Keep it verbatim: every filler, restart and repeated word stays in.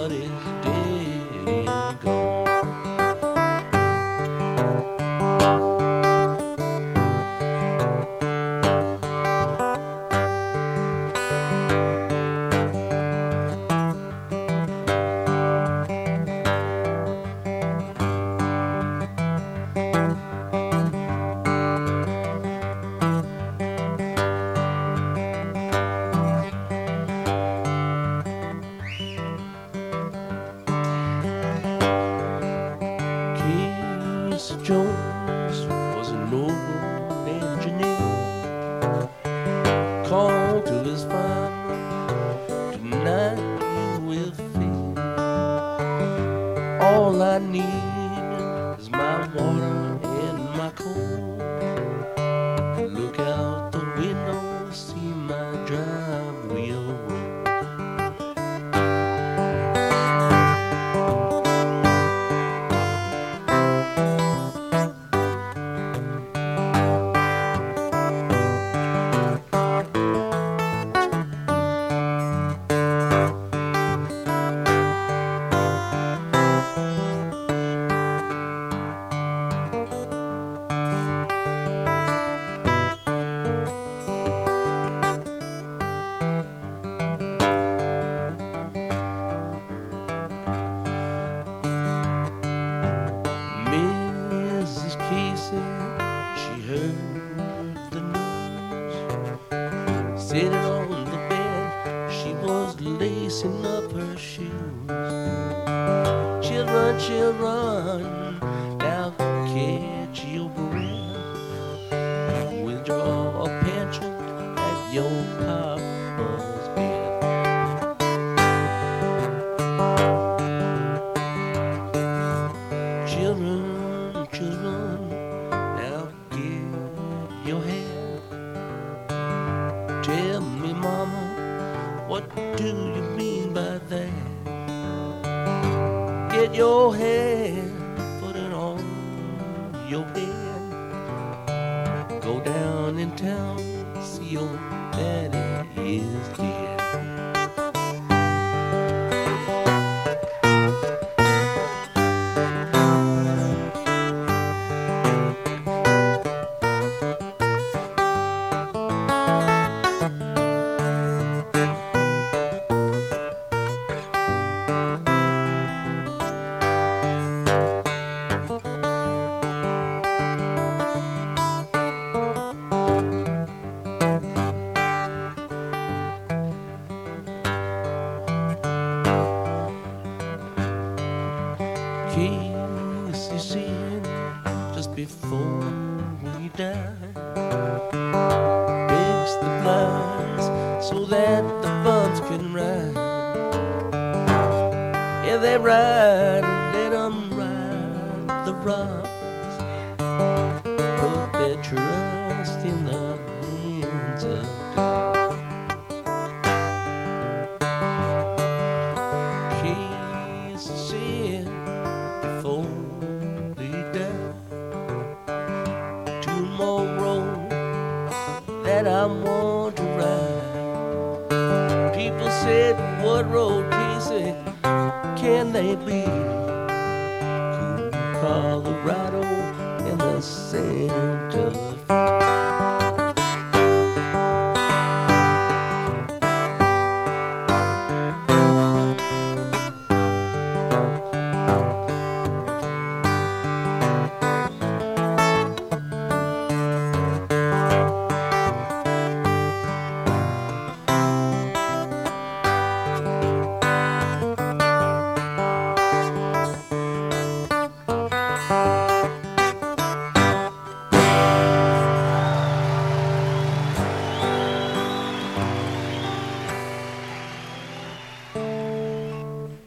but it's dead and gone. Casey Jones was an old engineer, called to his fireman, tonight you will feel. All I need is my water and my coal. Look out the window, see my drive wheel roll. Missus Casey, she heard the news. Sitting on the bed, she was lacing up her shoes. Children, children, now catch your breath. Withdraw a pension at your papa's bed. Children, children, now get your head. Tell me, mama, what do you mean by that? Get your head, put it on your head. Go down in town, see your daddy is dead. Casey said just before we died, fix the blinds so that the buns can ride. Yeah, they ride, let them ride the rods. Put their trust in the hands of God. Casey said before they die, tomorrow that I want to ride. People said, what road, Casey, can they be? Colorado in the Santa Fe.